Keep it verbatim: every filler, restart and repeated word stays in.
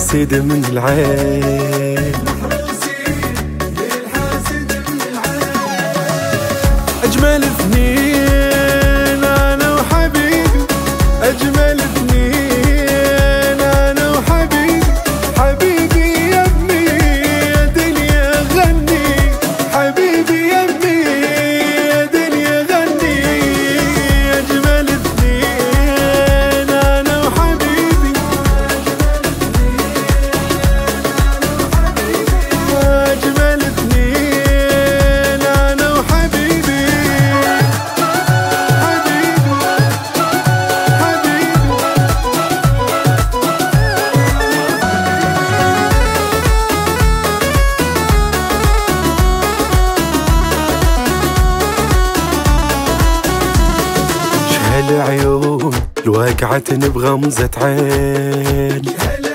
للحاسد من العين. أجمل اثنين أنا وحبيبي، أجمل اثنين أنا وحبيبي، حبيبي يا ابني يا دنيا غني، حبيبي يا ابني يا دنيا غني. أجمل اثنين أنا وحبيبي، أجمل اثنين أنا وحبيبي، العيون الواقعة بغمزة عين.